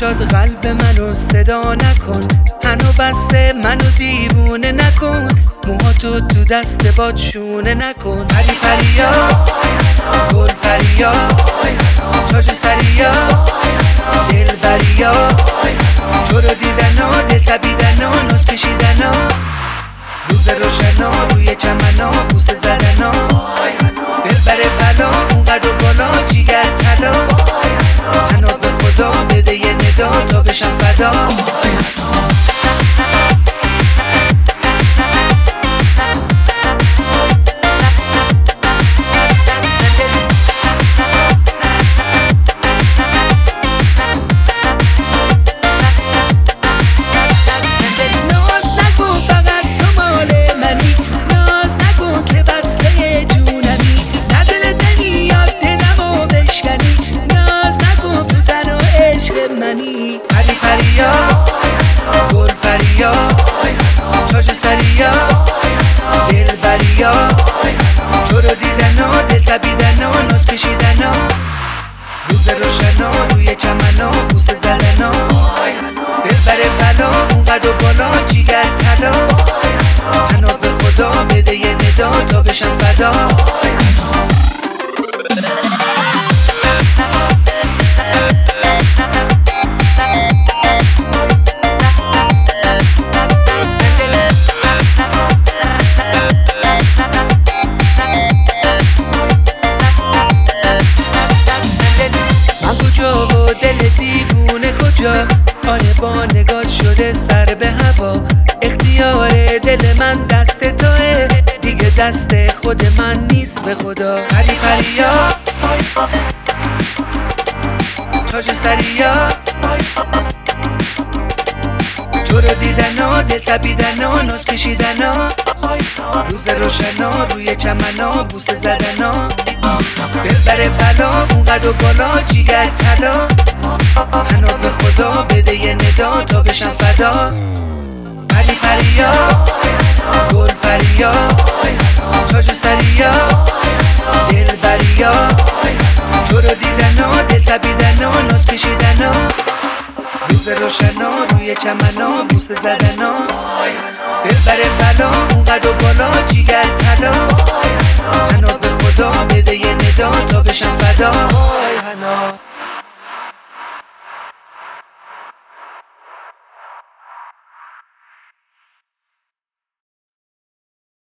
چشات قلب منو صدا نکن، هنو بسته منو دیوونه نکن، موهاتو تو دست باد شونه نکن. پری پریا گل پریا تاج سریا دل بریا، تو رو دیدنا دل تبیدنا ناز کشیدنا، روز روشنا روی چمنا بوسه زدنا، دل بره بلا اونقدر بالا جیگر طلا، منو به خدا بده یه ندا تا بشم فدا. پری پریا گل پریا تاج سریا دل بریا، تو رو دیدنا دل تبیدنا ناز کشیدنا، روز روشنا روی چمنا بوسه زدنا، دل بره بلا اونقدر بالا جیگر طلا، منو به خدا بده یه ندا تا بشم فدا. کجا و دل دیوونه کجا، آره با نگات شده سر به هوا، اختیار دل من دست توه دیگه دست خود من نیست به خدا. پری پریا تاج سریا تو رو دیدنا دل تبیدنا ناز کشیدنا، روز روشنا روی چمنا بوسه زدنا، دل بره بلا اونقدر بالا جیگر طلا، منو به خدا بده یه ندا تا بشم فدا. پری پریا گل پریا تاج سریا دل بریا، تو رو دیدنا دل تبیدنا ناز کشیدنا، روز روشنا روی چمنا بوسه زدنا، دل بره بلا اونقدر بالا